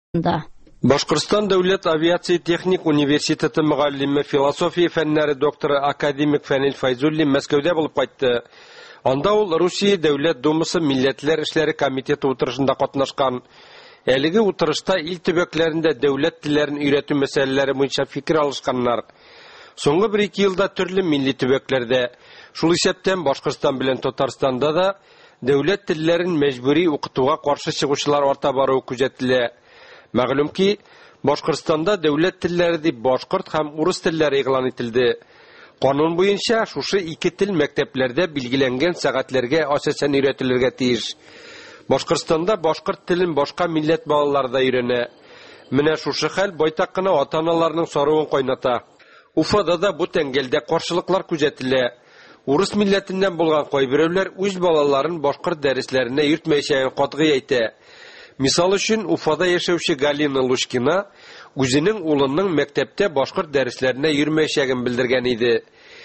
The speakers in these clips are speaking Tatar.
Башкортстан дәүләт авиация техник университеты мөгаллиме, философия фәннәре докторы академик Фәнил Файзуллин Мәскәүдә булып кайтты. Анда ул Русия Дәүләт Думасы Милләтләр эшләре комитеты утырышында катнашкан. Әлеге утырышта ил төбәкләрендә дәүләт телләрен өйрәтү мәсьәләләре буенча фикер алышканнар. Соңгы 1-2 елда төрле милли төбәкләрдә, шул исәптән Башкортстан белән Татарстанда да дәүләт телләрен мәҗбүри укытуга каршы чыгучылар арта баруы күзәтелә. Мәгълүм ки, Башкортстанда дәүләт телләре дип башкорт һәм урыс телләре игълан ителде. Канун буенча шушы ике тел мәктәпләрдә билгеләнгән сәгатьләргә асасын өйрәтелергә тиеш. Башкортстанда башкорт телен башка милләт балалары да өйрәнә. Менә шушы хәл байтак кына ата-аналарның саруын кайната. Уфада да бу тәңгәлдә каршылыклар күзәтелә. Урыс милләтеннән булган кайберәүләр үз балаларын башкорт дәресләренә йөртмәячәген катгый әйтә. Мисал өчен, Уфада яшәүче Галина Лушкина үзенең улының мәктәптә башкорт дәресләренә йөрмәячәген белдергән иде.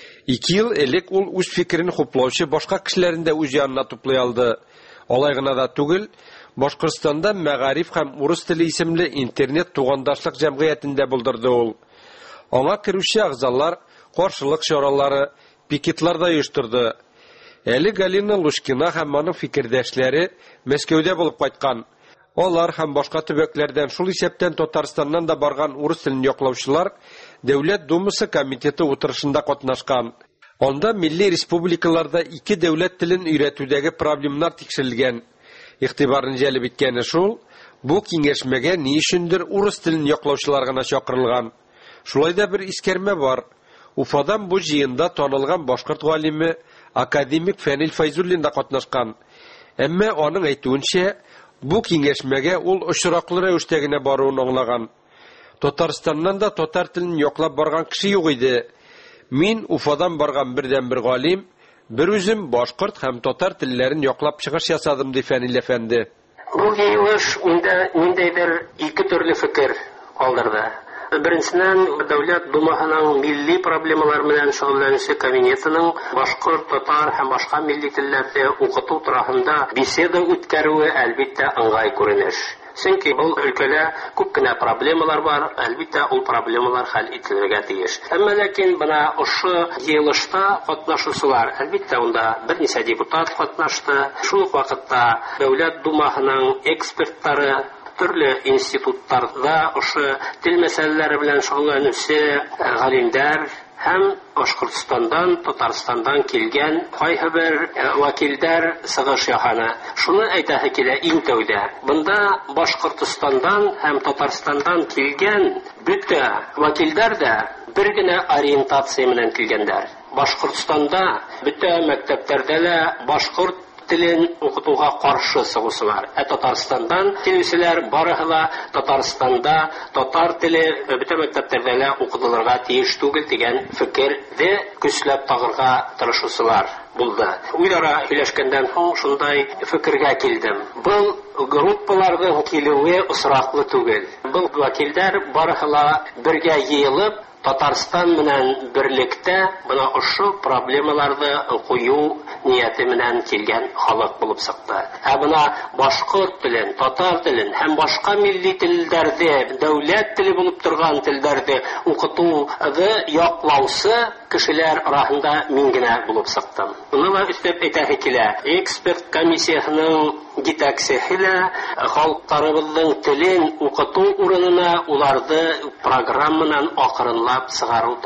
2 ел элек ул үз фикерен хуплаучы башка кешеләрне дә үз янына туплый алды. Алай гына да түгел, Башкортстанда Мәгариф һәм урыс теле исемле интернет тугандашлык җәмгыятендә булдырды ул. Аңа керүче агзалар каршылык чаралары, пикетлар да оештырды. Әле Галина Лушкина һәм аның фикердәшләре Мәскәүдә булып кайткан. Алар һәм башка төбәкләрдән, шул исәптән Татарстаннан да барган урыс телен яклаучылар Дәүләт Думасы комитеты утырышында катнашкан. Анда милли республикаларда ике дәүләт телен өйрәтүдәге проблемнар тикшерелгән. Игътибарын җәлеп иткәне шул, бу киңәшмәгә ни өчендер урыс телен яклаучылар гына чакырылган. Шулай да бер искәрмә бар. Уфадан бу җыенда танылган башкорт галиме академик Фәнил Файзуллин да катнашкан. Әмма аның әйтүенчә, бу киңәшмәгә ул очраклы рәвештә генә баруын аңлаган. Татарстаннан да татар телен яклап барган кеше юк иде. Мин Уфадан барган бердән-бер галим, бер үзем башкорт һәм татар телләрен яклап чыгыш ясадым ди Фәнил әфәнде. Бу җыелыш ниндидер ике төрле фикер калдырды. Беренчедән, Дәүләт Думасының милли проблемалар белән шөгыльләнүче комитетының башкорт, татар һәм башка милли телләрдә укыту турында беседа үткәрүе әлбәттә аңгай күренеш. Чөнки бу өлкәдә күп кенә проблемалар бар, әлбәттә ул проблемалар хәл ителергә тиеш. Әмма ләкин бына ошо җыелышта катнашучылар, әлбәттә унда берничә депутат катнашты. Шул ук вакытта Дәүләт Думасының экспертлары төрле институттарда ошо тел мәсьәләләре белән шөгыльләнүче галимнәр һәм Башкортстандан, Татарстандан килгән кайбер вәкилләр сыгыш яһаны. Шуны әйтәһе килә иң тәүдә. Бында Башкортстандан һәм Татарстандан килгән бөтә вәкилләр дә бер генә ориентация белән килгәннәр. Башкортстанда бөтә мәктәпләрдә дә башкорт телен укытуга каршы сыгучылар. Татарстандан килүчеләр барыгы Татарстанда татар теле бөтә мәктәпләрдә укытылырга тиеш түгел дигән фикерне көчләп тагырга тырышучылар булды. Уйлара һөйләшкәндән соң шундай фикергә килдем. Бу группаларның килүе осраклы түгел. Бу вәкилләр барыгы бергә җыелып Татарстан белән берлектә бына ошо проблемаларны кую нияте белән килгән халык булып чыкты. Бына башкорт телен, татар телен һәм башка милли телләрдә, дәүләт теле булып торган телләрдә укытуны яклаучы кешеләр арасында мин генә булып чыктым. Моны өстәп әйтәһе килә. Эксперт комиссиясының җитәкчесе халыкларыбызның телен укыту урынына уларды программадан акрынлап чыгару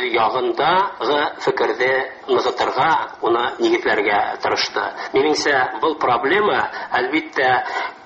ягындагы фикерде ныгытырга, уны нигезләргә тырышты. Минемчә, бу проблема әлбәттә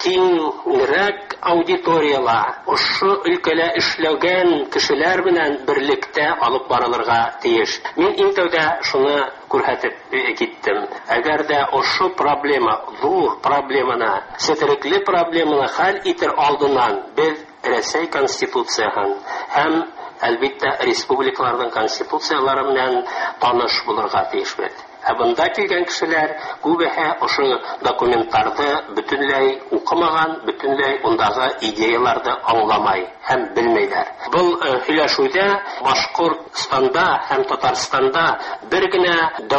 киңрәк аудиторияла, ошо өлкәдә эшләгән кешеләр белән берлектә алып барылырга тиеш. Мин иң тәүдә шуны күрһәтеп киттем. Әгәр дә ошо проблема, зур проблеманы, четерекле проблеманы хәл итер алдыннан без Рәсәй конституцияһын һәм әлбәттә республикаларның конституциялары белән таныш булырга тиешбез. Бында килгән кешеләр күбеһе ошо документларны бөтенләй укымаган, бөтенләй ундагы идеяларны аңламай һәм белмәйләр. Бу һөйләшүдә Башкортстанда һәм Татарстанда бер генә дәүләт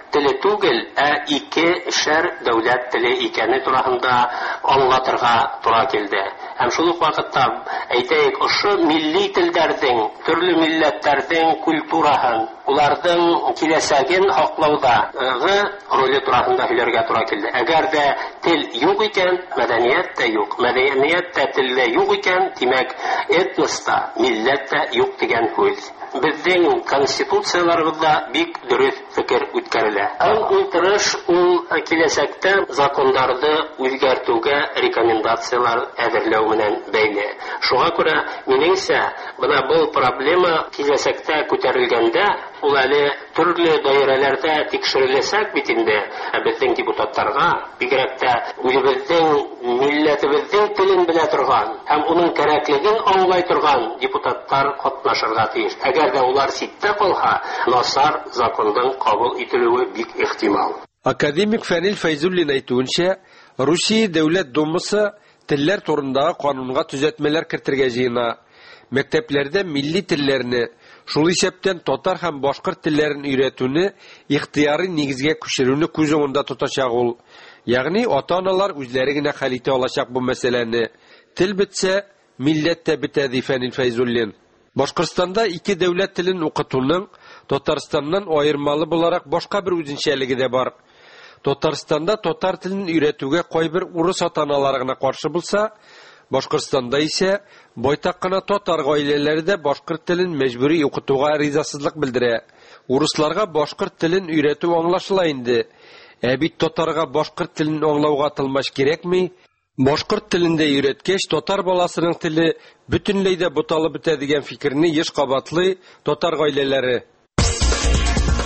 теле түгел, ике шәр дәүләт теле икәне турында аңлатырга тура килде. Һәм шул ук вакытта әйтәйек, ошо милли телләрнең, төрле милләтләрнең культураһын, уларның киләсәген хаклаудагы роле турында һөйләргә тура килде. Әгәр дә тел юк икән, мәдәният тә юк. Мәдәният тә телдә юк икән, димәк, этноста, милләт тә юк дигән һүз. Безнең конституцияларыбызда бик дөрес фикер үткәрелә. Ултырыш ул киләсәктә законнарны үзгәртүгә рекомендациялар әзерләү белән бәйле. Шуңа күрә минеңсә, бына бу проблема киләсәктә күтәрелгәндә, ул әле төрле даирәләрдә тикшереләсәк бит инде, безнең депутатларга бигрәк тә үзебезнең милләтебезнең телен белә торган һәм уның кирәклеген аңлай торган депутатлар катнашырга тиеш. Әгәр дә улар ситтә калса, насар законның кабул ителүе бик ихтимал. Академик Фәнил Файзуллин әйтүенчә, Русия Дәүләт Думасы телләр турындагы канунга төзәтмәләр кертергә җыена. Мәктәпләрдә милли телләрне, шул исәптән татар һәм башкорт телләрен өйрәтүне ихтыярый нигезгә күчерүне күз уңында тотачак ул. Ягъни ата-аналар үзләре генә хәл итә алачак бу мәсьәләне. Тел бетсә, милләт тә бетә, ди Фәнил Файзуллин. Башкортстанда ике дәүләт телен укытуның Татарстаннан аермалы буларак башка бер үзенчәлеге дә бар. Татарстанда татар телен өйрәтүгә кайбер урыс ата-аналары гына каршы булса, Башкортстанда исә байтак кына татар гаиләләре дә башкорт телен мәҗбүри укытуга ризасызлык белдерә. Урысларга башкорт телен өйрәтү аңлашыла инде. Бит татарга башкорт телен аңлауга тылмаш кирәкми? Башкорт телендә өйрәткәч, татар баласының теле бөтенләй дә буталып бетә дигән фикерне еш кабатлый татар гаиләләре.